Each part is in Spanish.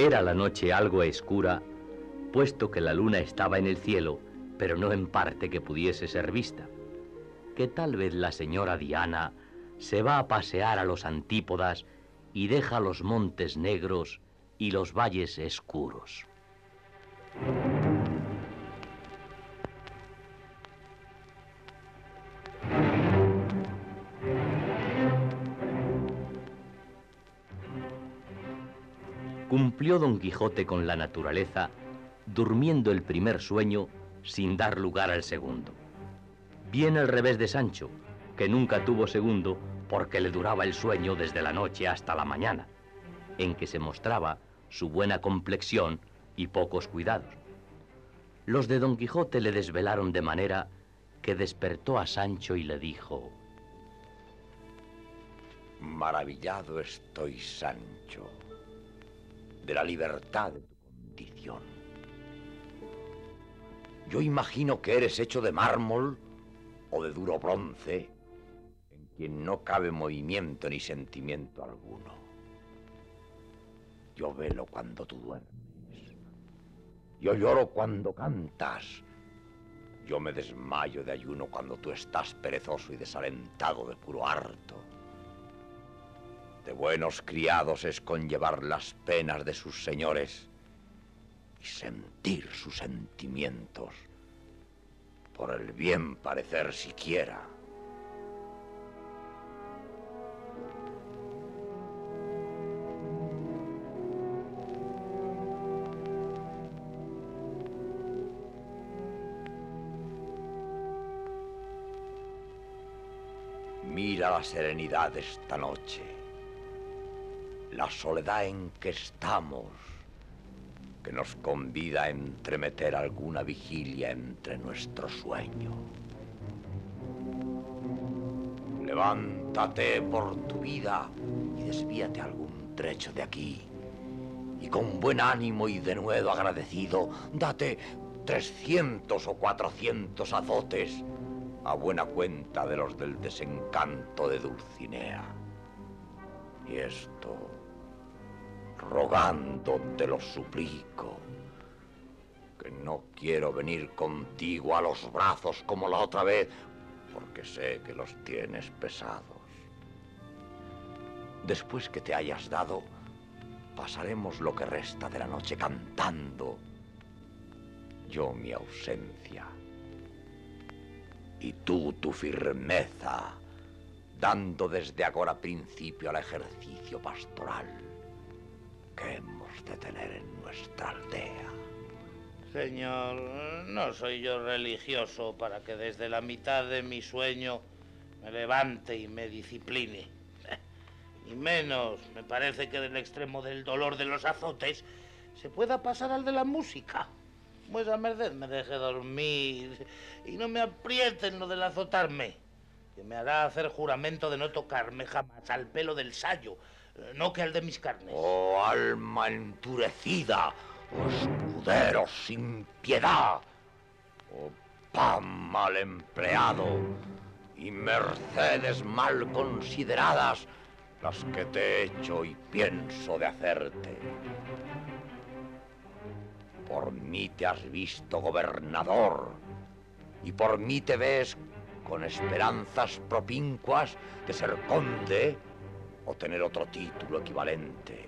Era la noche algo escura, puesto que la luna estaba en el cielo, pero no en parte que pudiese ser vista. Que tal vez la señora Diana se va a pasear a los antípodas y deja los montes negros y los valles escuros. Cumplió Don Quijote con la naturaleza, durmiendo el primer sueño sin dar lugar al segundo. Bien al revés de Sancho, que nunca tuvo segundo porque le duraba el sueño desde la noche hasta la mañana, en que se mostraba su buena complexión y pocos cuidados. Los de Don Quijote le desvelaron de manera que despertó a Sancho y le dijo: Maravillado estoy, Sancho, de la libertad de tu condición. Yo imagino que eres hecho de mármol o de duro bronce, en quien no cabe movimiento ni sentimiento alguno. Yo velo cuando tú duermes. Yo lloro cuando cantas. Yo me desmayo de ayuno cuando tú estás perezoso y desalentado de puro harto. De buenos criados es conllevar las penas de sus señores y sentir sus sentimientos, por el bien parecer siquiera. Mira la serenidad de esta noche, la soledad en que estamos, que nos convida a entremeter alguna vigilia entre nuestro sueño. Levántate por tu vida y desvíate algún trecho de aquí, y con buen ánimo y denuedo agradecido, date 300 o 400 azotes, a buena cuenta de los del desencanto de Dulcinea. Y esto, rogando te lo suplico, que no quiero venir contigo a los brazos como la otra vez, porque sé que los tienes pesados. Después que te hayas dado, pasaremos lo que resta de la noche cantando, yo mi ausencia, y tú tu firmeza, dando desde ahora principio al ejercicio pastoral que hemos de tener en nuestra aldea. Señor, no soy yo religioso para que desde la mitad de mi sueño me levante y me discipline. Y menos me parece que del extremo del dolor de los azotes se pueda pasar al de la música. Vuesa merced me deje dormir y no me aprieten lo del azotarme, que me hará hacer juramento de no tocarme jamás al pelo del sayo, no que al de mis carnes. Oh, alma endurecida, oh escuderos sin piedad, oh pan mal empleado y mercedes mal consideradas las que te he hecho y pienso de hacerte. Por mí te has visto gobernador y por mí te ves con esperanzas propincuas de ser conde o tener otro título equivalente.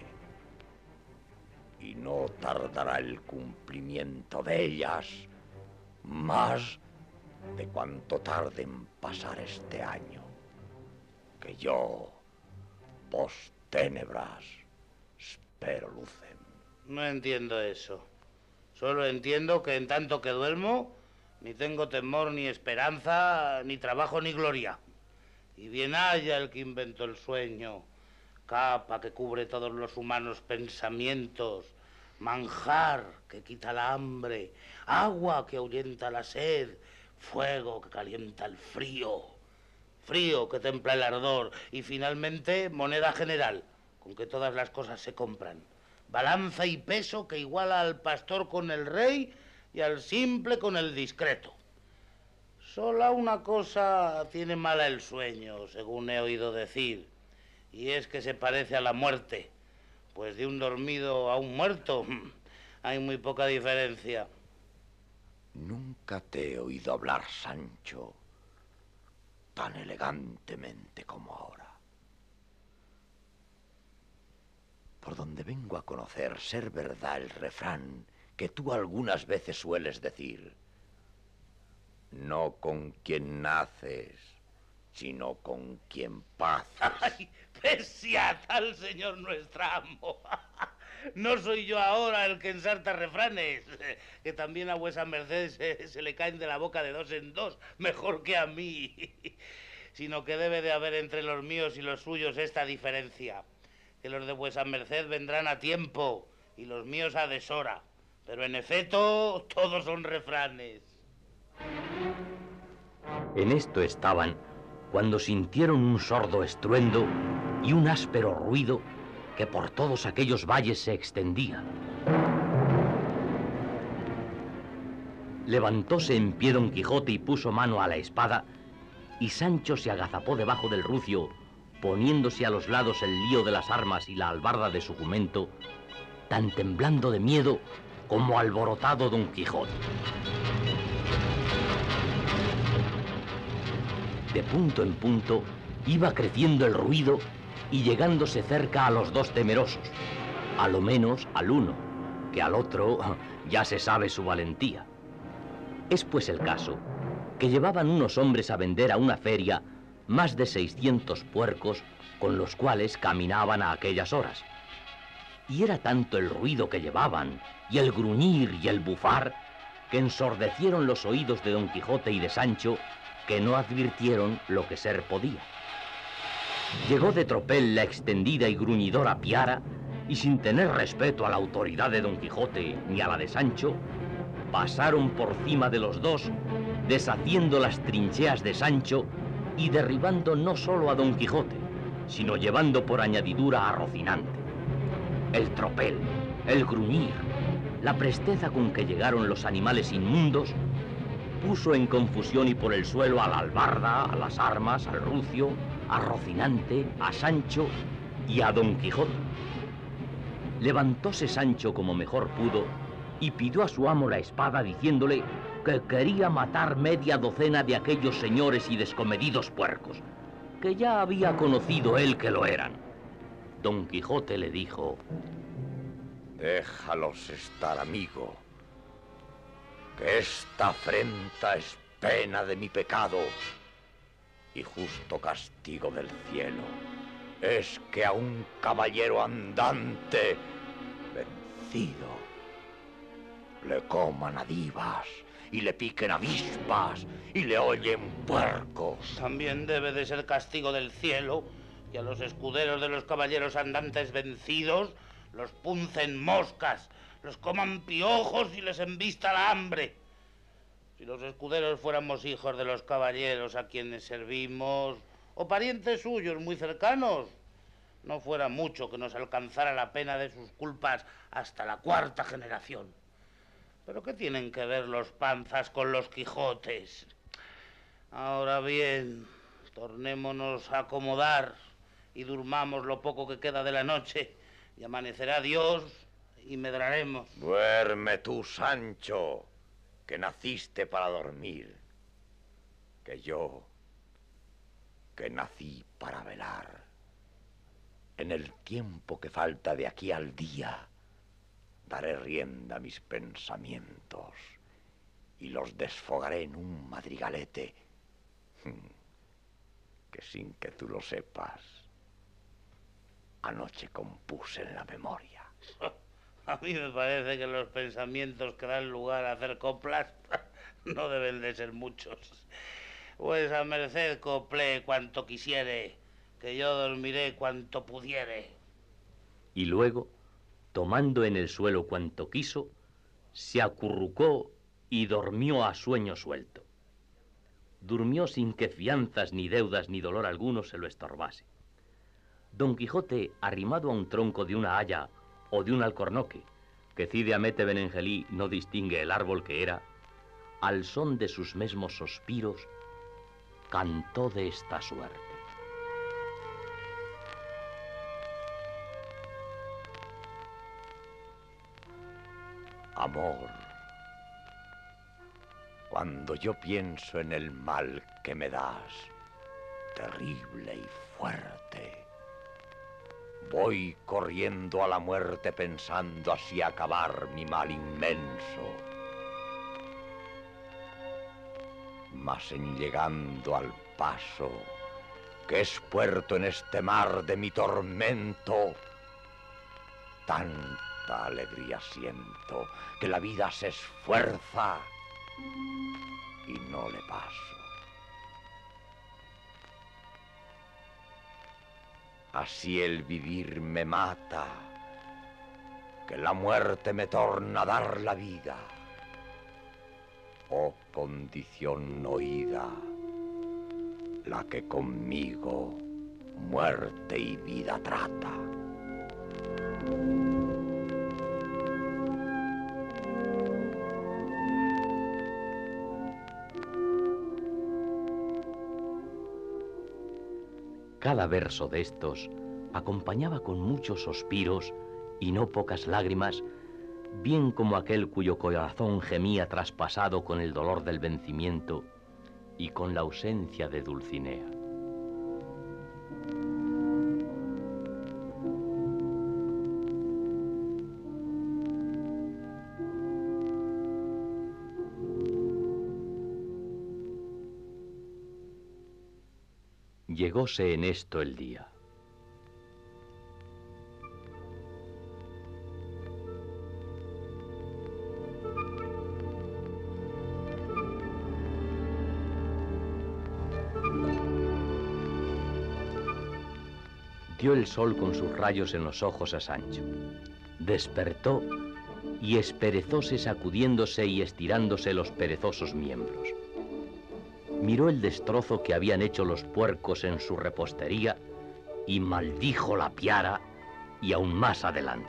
Y no tardará el cumplimiento de ellas más de cuanto tarde en pasar este año, que yo, post ténebras, espero lucen. No entiendo eso. Solo entiendo que en tanto que duermo, ni tengo temor, ni esperanza, ni trabajo, ni gloria. Y bien haya el que inventó el sueño, capa que cubre todos los humanos pensamientos, manjar que quita la hambre, agua que ahuyenta la sed, fuego que calienta el frío, frío que templa el ardor y finalmente moneda general, con que todas las cosas se compran. Balanza y peso que iguala al pastor con el rey y al simple con el discreto. Sola una cosa tiene mala el sueño, según he oído decir, y es que se parece a la muerte, Pues de un dormido a un muerto hay muy poca diferencia. Nunca te he oído hablar, Sancho, tan elegantemente como ahora. Por donde vengo a conocer ser verdad el refrán que tú algunas veces sueles decir: no con quien naces, sino con quien paces. ¡Ay, pese a tal, señor nuestra amo! No soy yo ahora el que ensarta refranes, que también a vuesa merced se le caen de la boca de dos en dos, mejor que a mí. Sino que debe de haber entre los míos y los suyos esta diferencia, que los de vuesa merced vendrán a tiempo y los míos a deshora. Pero en efecto, todos son refranes. En esto estaban cuando sintieron un sordo estruendo y un áspero ruido que por todos aquellos valles se extendía. Levantóse en pie Don Quijote y puso mano a la espada, y Sancho se agazapó debajo del rucio, poniéndose a los lados el lío de las armas y la albarda de su jumento, tan temblando de miedo como alborotado Don Quijote. De punto en punto iba creciendo el ruido y llegándose cerca a los dos temerosos, a lo menos al uno, que al otro ya se sabe su valentía. Es pues el caso que llevaban unos hombres a vender a una feria más de 600 puercos con los cuales caminaban a aquellas horas. Y era tanto el ruido que llevaban, y el gruñir y el bufar, que ensordecieron los oídos de Don Quijote y de Sancho, que no advirtieron lo que ser podía. Llegó de tropel la extendida y gruñidora piara, y sin tener respeto a la autoridad de Don Quijote ni a la de Sancho, pasaron por cima de los dos, deshaciendo las trincheas de Sancho y derribando no solo a Don Quijote, sino llevando por añadidura a Rocinante. El tropel, el gruñir, la presteza con que llegaron los animales inmundos, puso en confusión y por el suelo a la albarda, a las armas, al rucio, a Rocinante, a Sancho y a Don Quijote. Levantóse Sancho como mejor pudo y pidió a su amo la espada, diciéndole que quería matar media docena de aquellos señores y descomedidos puercos, que ya había conocido él que lo eran. Don Quijote le dijo: déjalos estar, amigo, que esta afrenta es pena de mi pecado y justo castigo del cielo. Es que a un caballero andante vencido le coman adivas y le piquen avispas y le hollen puercos. También debe de ser castigo del cielo que a los escuderos de los caballeros andantes vencidos los puncen moscas, los coman piojos y les embista la hambre. Si los escuderos fuéramos hijos de los caballeros a quienes servimos, o parientes suyos muy cercanos, no fuera mucho que nos alcanzara la pena de sus culpas hasta la 4ª generación. ¿Pero qué tienen que ver los panzas con los Quijotes? Ahora bien, tornémonos a acomodar y durmamos lo poco que queda de la noche, y amanecerá Dios y medraremos. Duerme tú, Sancho, que naciste para dormir, que yo, que nací para velar. En el tiempo que falta de aquí al día, daré rienda a mis pensamientos y los desfogaré en un madrigalete que sin que tú lo sepas, anoche compuse en la memoria. A mí me parece que los pensamientos que dan lugar a hacer coplas no deben de ser muchos. Pues a merced coplé cuanto quisiere, que yo dormiré cuanto pudiere. Y luego, tomando en el suelo cuanto quiso, se acurrucó y durmió a sueño suelto. Durmió sin que fianzas, ni deudas, ni dolor alguno se lo estorbase. Don Quijote, arrimado a un tronco de una haya o de un alcornoque, que Cide Hamete Benengelí no distingue el árbol que era, al son de sus mesmos suspiros, cantó de esta suerte. amor, cuando yo pienso en el mal que me das, terrible y fuerte, voy corriendo a la muerte pensando así acabar mi mal inmenso. Mas en llegando al paso, que es puerto en este mar de mi tormento, tanta alegría siento que la vida se esfuerza y no le paso. Así el vivir me mata, que la muerte me torna a dar la vida. Oh condición no oída, la que conmigo muerte y vida trata. Cada verso de estos acompañaba con muchos suspiros y no pocas lágrimas, bien como aquel cuyo corazón gemía traspasado con el dolor del vencimiento y con la ausencia de Dulcinea. Llegóse en esto el día. Dio el sol con sus rayos en los ojos a Sancho. Despertó y esperezóse sacudiéndose y estirándose los perezosos miembros. Miró el destrozo que habían hecho los puercos en su repostería y maldijo la piara y aún más adelante.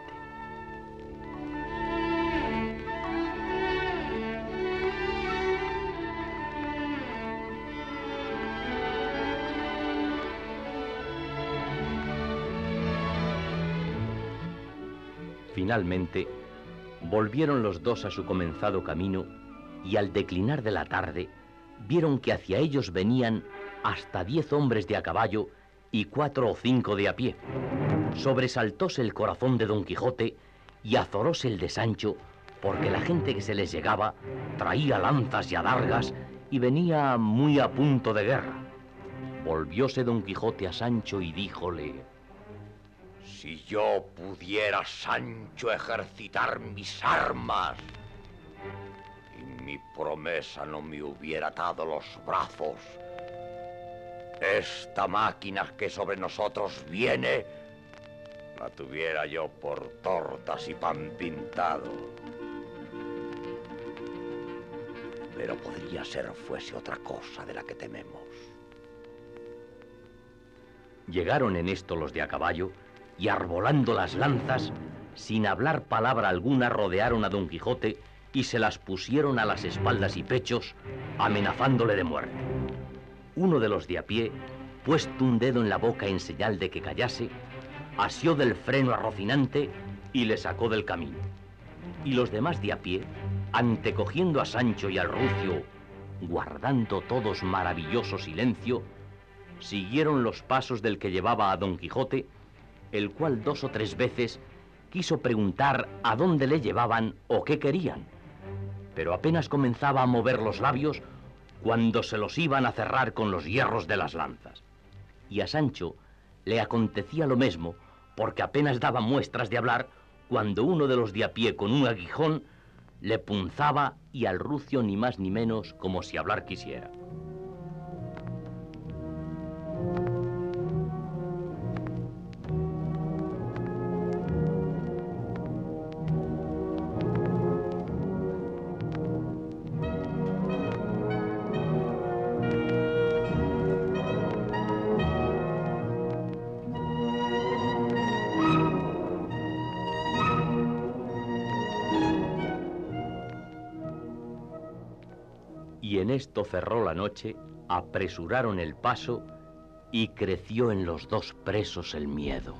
Finalmente, volvieron los dos a su comenzado camino y al declinar de la tarde vieron que hacia ellos venían hasta 10 hombres de a caballo y 4 o 5 de a pie. Sobresaltóse el corazón de Don Quijote y azoróse el de Sancho, porque la gente que se les llegaba traía lanzas y adargas y venía muy a punto de guerra. Volvióse Don Quijote a Sancho y díjole: Si yo pudiera, Sancho, ejercitar mis armas, y mi promesa no me hubiera atado los brazos, esta máquina que sobre nosotros viene, la tuviera yo por tortas y pan pintado. Pero podría ser fuese otra cosa de la que tememos. Llegaron en esto los de a caballo y arbolando las lanzas, sin hablar palabra alguna, rodearon a Don Quijote y se las pusieron a las espaldas y pechos, amenazándole de muerte. Uno de los de a pie, puesto un dedo en la boca en señal de que callase, asió del freno a Rocinante y le sacó del camino. Y los demás de a pie, antecogiendo a Sancho y al rucio, guardando todos maravilloso silencio, siguieron los pasos del que llevaba a Don Quijote, el cual 2 o 3 veces quiso preguntar a dónde le llevaban o qué querían, pero apenas comenzaba a mover los labios cuando se los iban a cerrar con los hierros de las lanzas. Y a Sancho le acontecía lo mismo, porque apenas daba muestras de hablar cuando uno de los de a pie con un aguijón le punzaba y al rucio ni más ni menos como si hablar quisiera. Y en esto cerró la noche, apresuraron el paso y creció en los dos presos el miedo.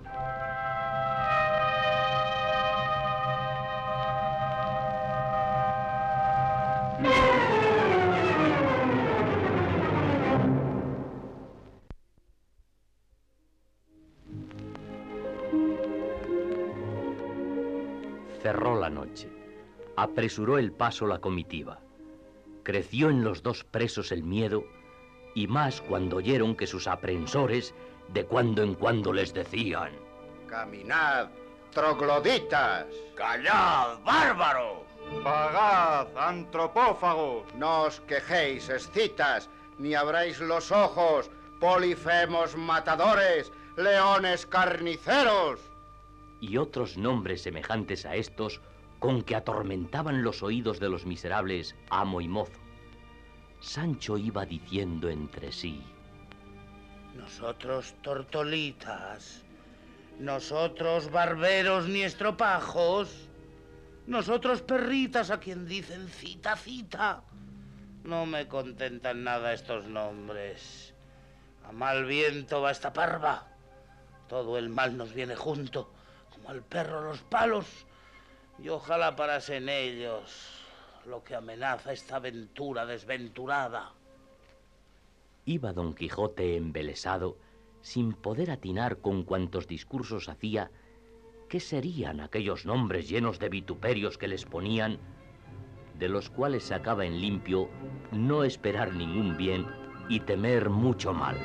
Cerró la noche. Apresuró el paso la comitiva. Creció en los dos presos el miedo, y más cuando oyeron que sus aprehensores de cuando en cuando les decían: ¡Caminad, trogloditas! ¡Callad, bárbaros! ¡Pagad, antropófagos! No os quejéis, escitas, ni abráis los ojos, polifemos matadores, leones carniceros. Y otros nombres semejantes a estos con que atormentaban los oídos de los miserables amo y mozo. Sancho iba diciendo entre sí: Nosotros tortolitas, nosotros barberos ni estropajos, nosotros perritas a quien dicen cita, cita. No me contentan nada estos nombres. A mal viento va esta parva. Todo el mal nos viene junto, como al perro los palos. Y ojalá parasen ellos lo que amenaza esta aventura desventurada. Iba don Quijote embelesado, sin poder atinar con cuantos discursos hacía, qué serían aquellos nombres llenos de vituperios que les ponían, de los cuales sacaba en limpio no esperar ningún bien y temer mucho mal.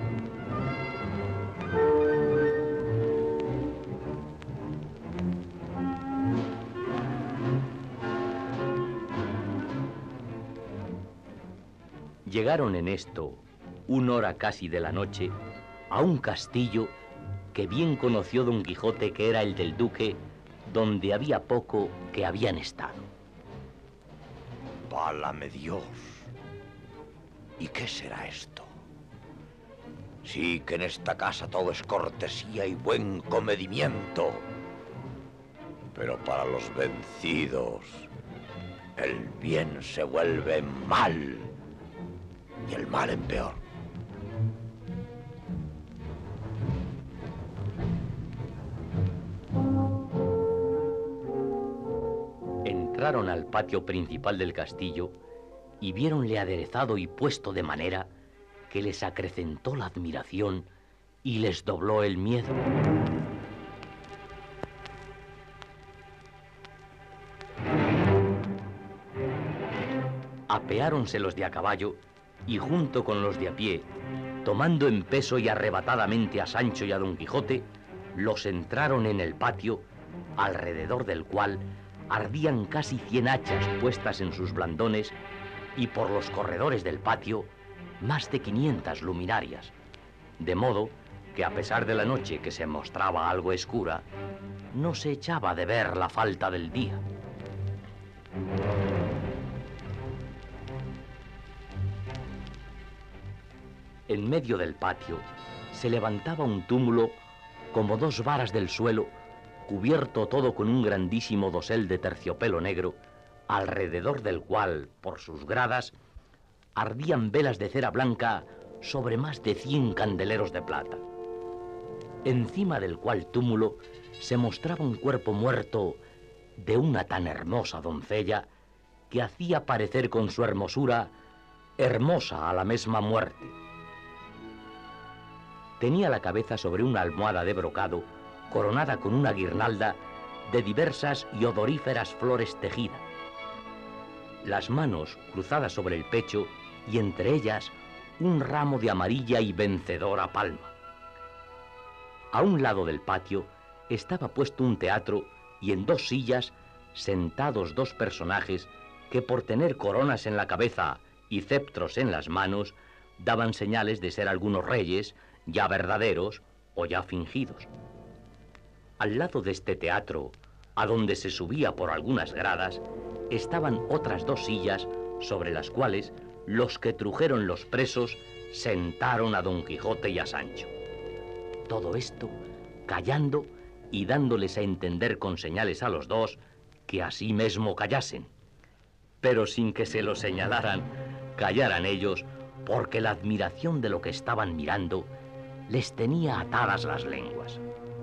Llegaron en esto, una hora casi de la noche, a un castillo que bien conoció don Quijote que era el del duque, donde había poco que habían estado. ¡Válame Dios! ¿Y qué será esto? Sí que en esta casa todo es cortesía y buen comedimiento. Pero para los vencidos, el bien se vuelve mal y el mal en peor. Entraron al patio principal del castillo y viéronle aderezado y puesto de manera que les acrecentó la admiración y les dobló el miedo. Apeáronse los de a caballo y junto con los de a pie, tomando en peso y arrebatadamente a Sancho y a don Quijote, los entraron en el patio, alrededor del cual ardían casi 100 hachas puestas en sus blandones, y por los corredores del patio más de 500 luminarias, de modo que a pesar de la noche que se mostraba algo escura, no se echaba de ver la falta del día. En medio del patio se levantaba un túmulo como 2 varas del suelo, cubierto todo con un grandísimo dosel de terciopelo negro, alrededor del cual, por sus gradas, ardían velas de cera blanca sobre más de 100 candeleros de plata. Encima del cual túmulo se mostraba un cuerpo muerto de una tan hermosa doncella que hacía parecer con su hermosura hermosa a la misma muerte. Tenía la cabeza sobre una almohada de brocado, coronada con una guirnalda de diversas y odoríferas flores tejidas. Las manos cruzadas sobre el pecho y entre ellas un ramo de amarilla y vencedora palma. A un lado del patio estaba puesto un teatro y en 2 sillas sentados 2 personajes que por tener coronas en la cabeza y ceptros en las manos daban señales de ser algunos reyes, ya verdaderos o ya fingidos. Al lado de este teatro, a donde se subía por algunas gradas, estaban otras 2 sillas sobre las cuales los que trujeron los presos sentaron a don Quijote y a Sancho. Todo esto callando y dándoles a entender con señales a los 2 que así mismo callasen, pero sin que se lo señalaran, callaran ellos, porque la admiración de lo que estaban mirando les tenía atadas las lenguas.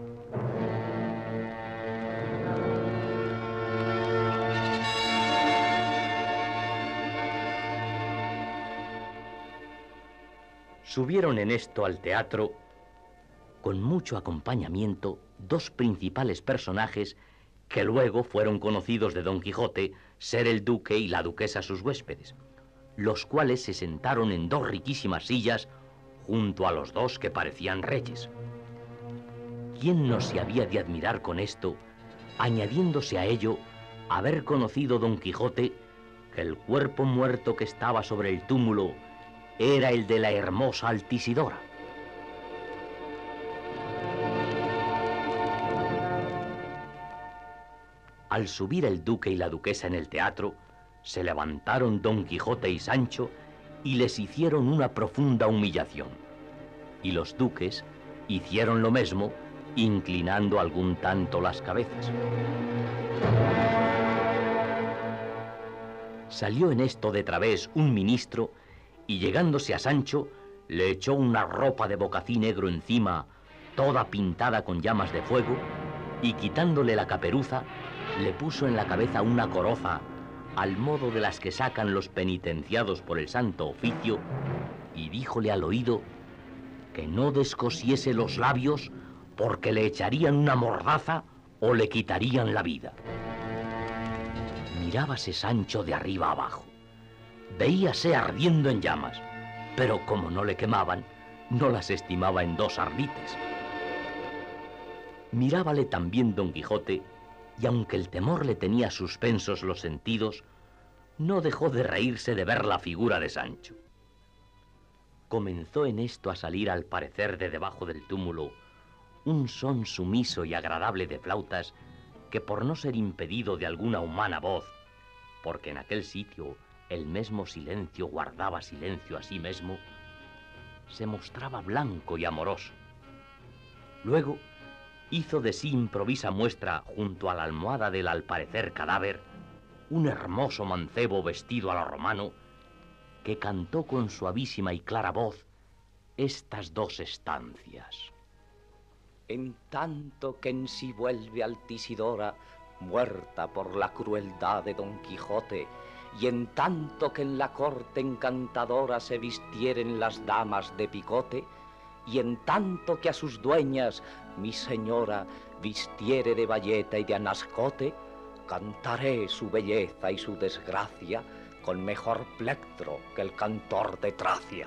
Subieron en esto al teatro, con mucho acompañamiento, 2 principales personajes que luego fueron conocidos de Don Quijote ser el duque y la duquesa sus huéspedes, los cuales se sentaron en dos riquísimas sillas junto a los dos que parecían reyes. ¿Quién no se había de admirar con esto, añadiéndose a ello haber conocido Don Quijote que el cuerpo muerto que estaba sobre el túmulo era el de la hermosa Altisidora? Al subir el duque y la duquesa en el teatro, se levantaron Don Quijote y Sancho y les hicieron una profunda humillación. Y los duques hicieron lo mismo, inclinando algún tanto las cabezas. Salió en esto de través un ministro y llegándose a Sancho, le echó una ropa de bocací negro encima, toda pintada con llamas de fuego, y quitándole la caperuza, le puso en la cabeza una coroza, al modo de las que sacan los penitenciados por el santo oficio, y díjole al oído que no descosiese los labios porque le echarían una mordaza o le quitarían la vida. Mirábase Sancho de arriba abajo. Veíase ardiendo en llamas, pero como no le quemaban, no las estimaba en 2 ardites. Mirábale también Don Quijote, y aunque el temor le tenía suspensos los sentidos, no dejó de reírse de ver la figura de Sancho. Comenzó en esto a salir al parecer de debajo del túmulo un son sumiso y agradable de flautas que, por no ser impedido de alguna humana voz, porque en aquel sitio el mismo silencio guardaba silencio a sí mismo, se mostraba blanco y amoroso. Luego hizo de sí improvisa muestra junto a la almohada del al parecer cadáver un hermoso mancebo vestido a lo romano que cantó con suavísima y clara voz estas 2 estancias. En tanto que en sí vuelve Altisidora, muerta por la crueldad de Don Quijote, y en tanto que en la corte encantadora se vistieren las damas de picote, y en tanto que a sus dueñas mi señora vistiere de bayeta y de anascote, cantaré su belleza y su desgracia con mejor plectro que el cantor de Tracia.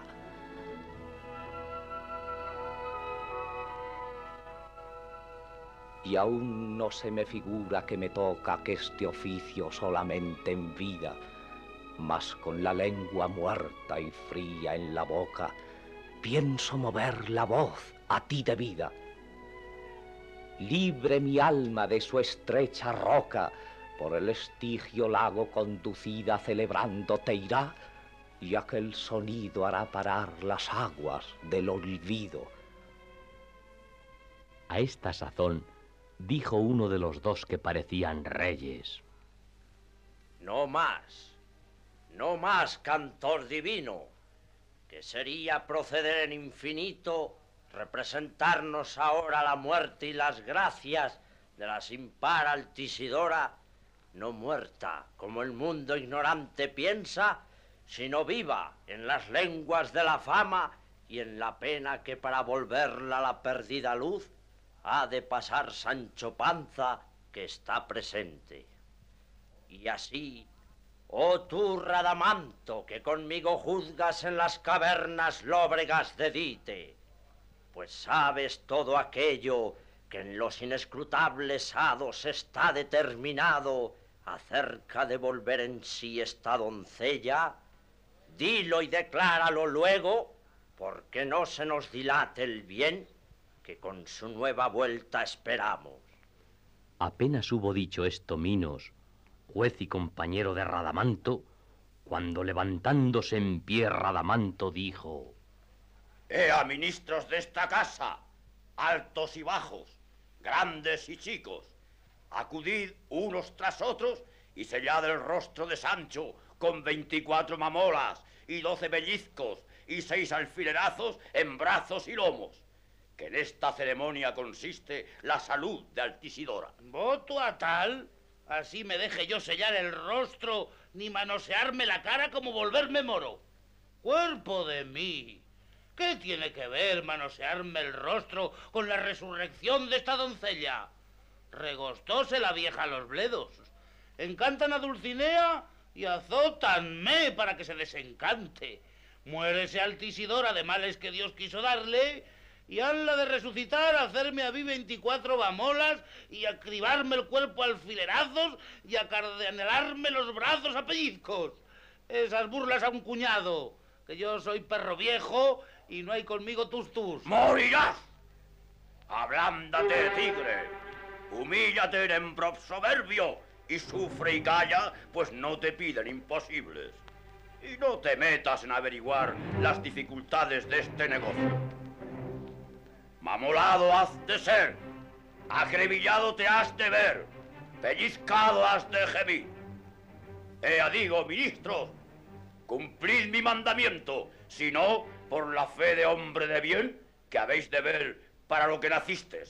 Y aún no se me figura que me toca que este oficio solamente en vida, mas con la lengua muerta y fría en la boca, pienso mover la voz a ti debida. Libre mi alma de su estrecha roca, por el Estigio lago conducida celebrando te irá, y aquel sonido hará parar las aguas del olvido. A esta sazón dijo uno de los 2 que parecían reyes: no más, cantor divino, que sería proceder en infinito representarnos ahora la muerte y las gracias de la sin par Altisidora, no muerta, como el mundo ignorante piensa, sino viva en las lenguas de la fama y en la pena que para volverla a la perdida luz ha de pasar Sancho Panza, que está presente. Y así, oh tú, Radamanto, que conmigo juzgas en las cavernas lóbregas de Dite, pues sabes todo aquello que en los inescrutables hados está determinado acerca de volver en sí esta doncella, dilo y decláralo luego, porque no se nos dilate el bien que con su nueva vuelta esperamos. Apenas hubo dicho esto Minos, juez y compañero de Radamanto, cuando levantándose en pie Radamanto dijo: ¡Ea, ministros de esta casa, altos y bajos, grandes y chicos! Acudid unos tras otros y sellad el rostro de Sancho con 24 mamolas y 12 pellizcos y 6 alfilerazos en brazos y lomos, que en esta ceremonia consiste la salud de Altisidora. ¿Voto a tal? Así me deje yo sellar el rostro ni manosearme la cara como volverme moro. ¡Cuerpo de mí! ¿Qué tiene que ver manosearme el rostro con la resurrección de esta doncella? Regostóse la vieja a los bledos. Encantan a Dulcinea y azótanme para que se desencante. Muérese Altisidora de males que Dios quiso darle, y hanla de resucitar, hacerme a mí 24 bamolas y acribarme el cuerpo a alfilerazos y acardenelarme los brazos a pellizcos. Esas burlas a un cuñado, que yo soy perro viejo y no hay conmigo tus. ¡Morirás! Ablándate, tigre. Humíllate en prop soberbio y sufre y calla, pues no te piden imposibles. Y no te metas en averiguar las dificultades de este negocio. Mamolado has de ser, acribillado te has de ver, pellizcado has de gemir. Ea digo, ministros, cumplid mi mandamiento, si no, por la fe de hombre de bien, que habéis de ver para lo que nacistes.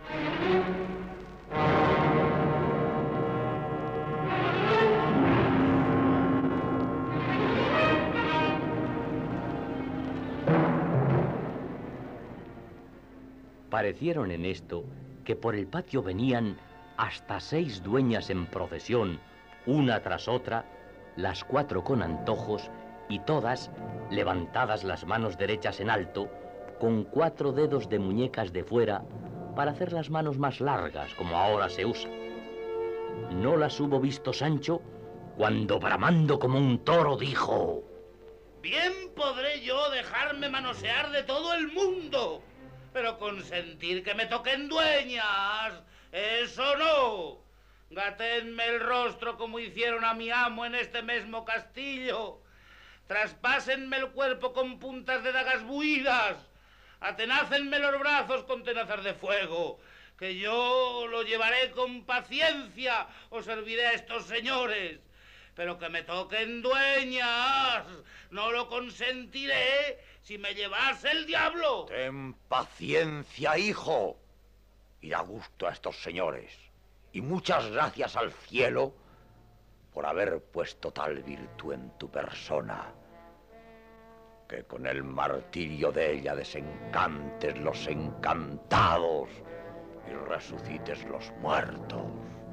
Parecieron en esto que por el patio venían hasta 6 dueñas en procesión, una tras otra, las 4 con antojos y todas levantadas las manos derechas en alto, con 4 dedos de muñecas de fuera para hacer las manos más largas, como ahora se usa. No las hubo visto Sancho cuando, bramando como un toro, dijo: Bien podré yo dejarme manosear de todo el mundo, pero consentir que me toquen dueñas, eso no. Gaténme el rostro como hicieron a mi amo en este mismo castillo. Traspásenme el cuerpo con puntas de dagas buidas. Atenácenme los brazos con tenazas de fuego, que yo lo llevaré con paciencia o serviré a estos señores. Pero que me toquen dueñas, no lo consentiré si me llevase el diablo. Ten paciencia, hijo, y da gusto a estos señores. Y muchas gracias al cielo por haber puesto tal virtud en tu persona, que con el martirio de ella desencantes los encantados y resucites los muertos.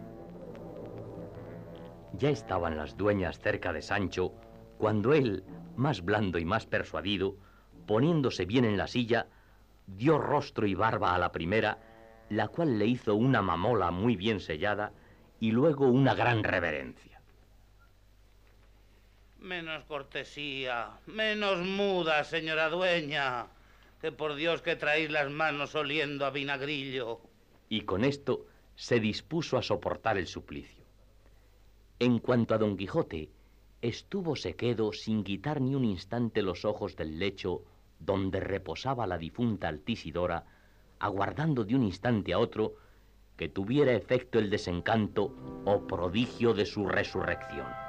Ya estaban las dueñas cerca de Sancho cuando él, más blando y más persuadido, poniéndose bien en la silla, dio rostro y barba a la primera, la cual le hizo una mamola muy bien sellada y luego una gran reverencia. Menos cortesía, menos muda, señora dueña, que por Dios que traéis las manos oliendo a vinagrillo. Y con esto se dispuso a soportar el suplicio. En cuanto a Don Quijote, estúvose quedo sin quitar ni un instante los ojos del lecho donde reposaba la difunta Altisidora, aguardando de un instante a otro que tuviera efecto el desencanto o prodigio de su resurrección.